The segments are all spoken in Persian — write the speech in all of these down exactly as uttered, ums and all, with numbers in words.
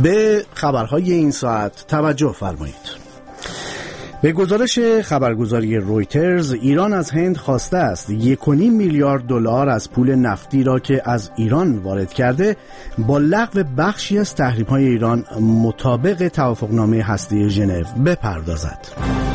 به خبرهای این ساعت توجه فرمایید. به گزارش خبرگزاری رویترز، ایران از هند خواسته است یک و نیم میلیارد دلار از پول نفتی را که از ایران وارد کرده با لغو بخشی از تحریم‌های ایران مطابق توافقنامه هسته‌ای ژنو بپردازد.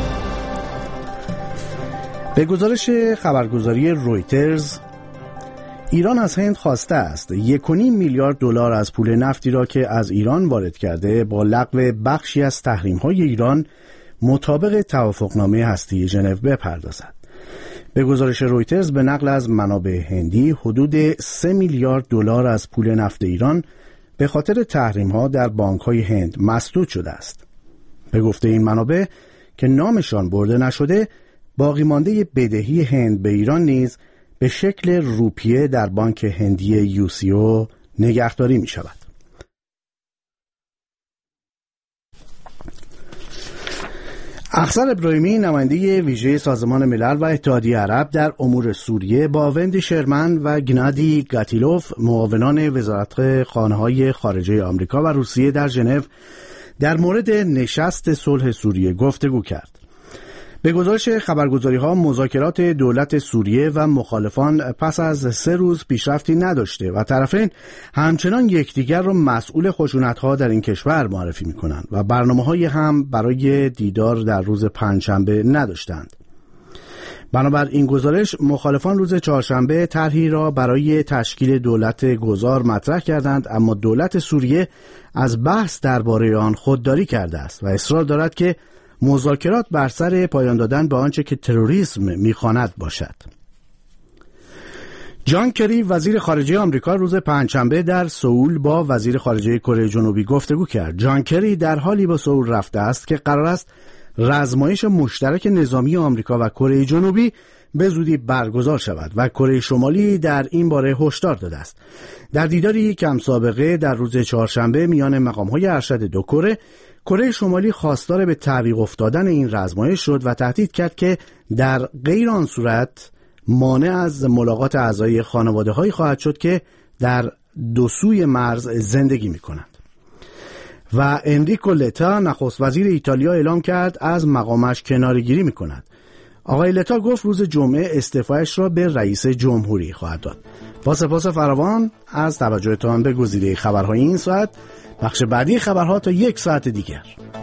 به گزارش خبرگزاری رویترز، ایران از هند خواسته است یک و نیم میلیارد دلار از پول نفتی را که از ایران وارد کرده با لغو بخشی از تحریم‌های ایران مطابق توافقنامه هسته‌ای ژنو بپردازد. به گزارش رویترز به نقل از منابع هندی، حدود سه میلیارد دلار از پول نفت ایران به خاطر تحریم‌ها در بانک‌های هند مسدود شده است. به گفته این منابع که نامشان برده نشده، باقی مانده بدهی هند به ایران نیز به شکل روپیه در بانک هندی یو سی او نگهداری می شود. افسر ابراهیمی، نماینده ویژه سازمان ملل و اتحادیه عرب در امور سوریه، با وندی شرمن و گنادی گاتیلوف، معاونان وزارت خانه‌های خارجه آمریکا و روسیه در ژنو، در مورد نشست صلح سوریه گفتگو کرد. به گزارش خبرگزاری‌ها، مذاکرات دولت سوریه و مخالفان پس از سه روز پیشرفتی نداشته و طرفین همچنان یکدیگر را مسئول خشونت‌ها در این کشور معرفی می‌کنند و برنامه‌های هم برای دیدار در روز پنجشنبه نداشتند. بنابر این گزارش، مخالفان روز چهارشنبه طرحی را برای تشکیل دولت گذار مطرح کردند، اما دولت سوریه از بحث درباره آن خودداری کرده است و اصرار دارد که مذاکرات بر سر پایان دادن به آنچه که تروریسم می‌خواند باشد. جان کری، وزیر خارجه آمریکا، روز پنجشنبه در سئول با وزیر خارجه کره جنوبی گفتگو کرد. جان کری در حالی به سئول رفته است که قرار است رزمایش مشترک نظامی آمریکا و کره جنوبی به زودی برگزار شود و کره شمالی در این باره هشدار داده است. در دیداری کم سابقه در روز چهارشنبه میان مقام‌های ارشد دو کره، کره شمالی خواستار به تعویق افتادن این رزمایش شد و تهدید کرد که در غیر آن صورت مانع از ملاقات اعضای خانواده‌هایی خواهد شد که در دو سوی مرز زندگی می‌کنند. و انریکو لتا، نخست وزیر ایتالیا، اعلام کرد از مقامش کناره‌گیری می‌کند. آقای لتا گفت روز جمعه استعفایش را به رئیس جمهوری خواهد داد. با سپاس فراوان از توجهتان به گزیده خبرهای این ساعت. بخش بعدی خبرها تا یک ساعت دیگر.